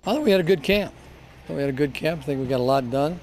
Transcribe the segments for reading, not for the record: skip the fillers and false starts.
I think we had a good camp. I think we got a lot done.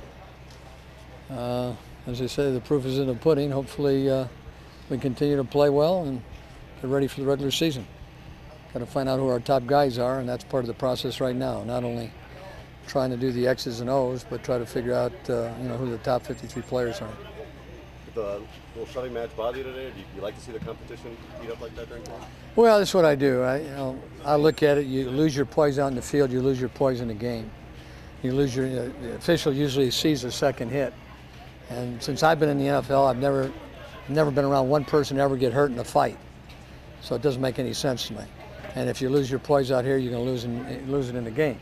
As I say, the proof is in the pudding. Hopefully we continue to play well and get ready for the regular season. Got to find out who our top guys are, and that's part of the process right now. Not only trying to do the X's and O's, but try to figure out who the top 53 players are. Did the little shoving match bother you today? Or do you like to see the competition heat up like that during play? Well, that's what I do. I look at it. You lose your poise out in the field, you lose your poise in the game. You lose your. The official usually sees a second hit, and since I've been in the NFL, I've never been around one person ever get hurt in a fight. So it doesn't make any sense to me. And if you lose your poise out here, you're going to lose it in the game.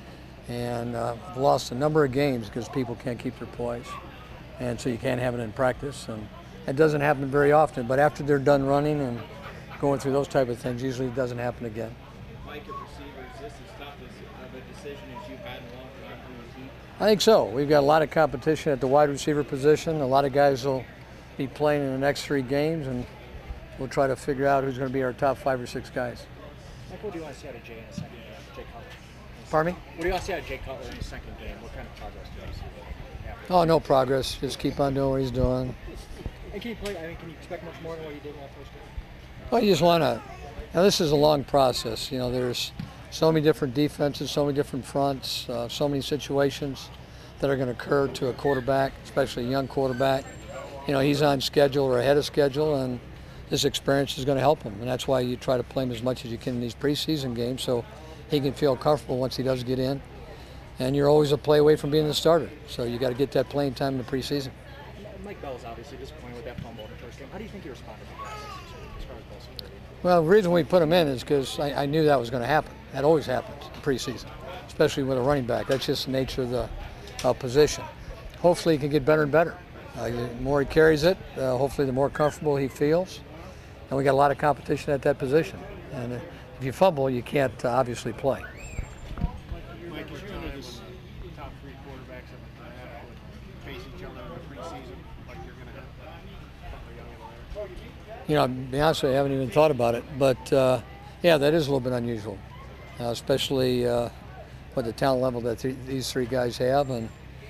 And I've lost a number of games because people can't keep their poise, and so you can't have it in practice. And it doesn't happen very often. But after they're done running and going through those type of things, usually it doesn't happen again. Mike, as receivers, this is tough of a decision as you've had in a long time from the team. I think so. We've got a lot of competition at the wide receiver position. A lot of guys will be playing in the next 3 games, and we'll try to figure out who's going to be our top 5 or 6 guys. Mike, what do you want to see out of Jay in the second game? Jay Cutler. Pardon me? What do you want to see out of Jay Cutler in the second game? What kind of progress do you see? Oh, no progress. Just keep on doing what he's doing. And can you expect much more than what you did in that first game? Well, you just want to. Now, this is a long process. There's so many different defenses, so many different fronts, so many situations that are going to occur to a quarterback, especially a young quarterback. He's on schedule or ahead of schedule, and this experience is going to help him. And that's why you try to play him as much as you can in these preseason games so he can feel comfortable once he does get in. And you're always a play away from being the starter. So you got to get that playing time in the preseason. Mike Bell is obviously disappointed with that fumble in the first game. How do you think he responded to that as far as ball security? Well, the reason we put him in is because I knew that was going to happen. That always happens in preseason, especially with a running back. That's just the nature of the position. Hopefully he can get better and better. The more he carries it, hopefully the more comfortable he feels. And we got a lot of competition at that position. And if you fumble, you can't obviously play. Mike, is times top 3 quarterbacks have to face each other in the preseason like you're going to have a couple of young players? To be honest with you, I haven't even thought about it. But, yeah, that is a little bit unusual, especially with the talent level that these 3 guys have. And,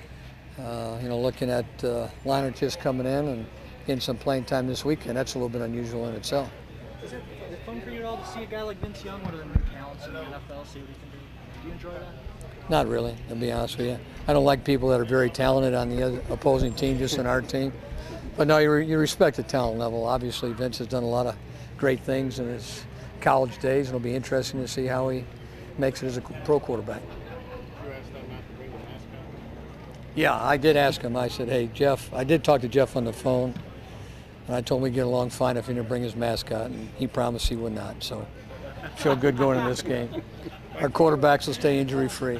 looking at Leinart just coming in and getting some playing time this weekend, that's a little bit unusual in itself. Is it fun for you at all to see a guy like Vince Young, one of the new talents in the NFL, see what he can do? Do you enjoy that? Not really, to be honest with you. I don't like people that are very talented on the other opposing team, just in our team. But no, you respect the talent level. Obviously, Vince has done a lot of great things in his college days. It'll be interesting to see how he makes it as a pro quarterback. You asked them not to bring the mascot? Yeah, I did ask him. I said, hey, Jeff, I did talk to Jeff on the phone. And I told him we'd get along fine if he didn't bring his mascot, and he promised he would not. So feel good going in this game. Our quarterbacks will stay injury-free.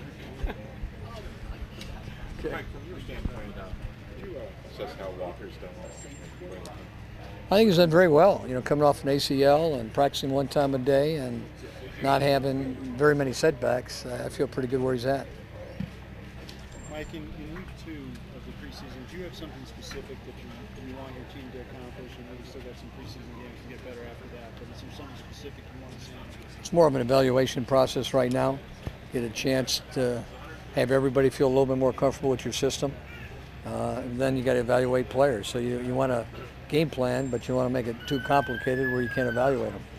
Okay. Mike, from your standpoint, could you assess how Walker's done this? I think he's done very well. Coming off an ACL and practicing 1 time a day and not having very many setbacks, I feel pretty good where he's at. Mike, in week 2 of the preseason, do you have something specific that you want your team to accomplish? I know you still got some preseason games to get better after that, but is there something specific you want to see? It's more of an evaluation process right now. Get a chance to have everybody feel a little bit more comfortable with your system. And then you got to evaluate players. So you want to game plan, but you want to make it too complicated where you can't evaluate them.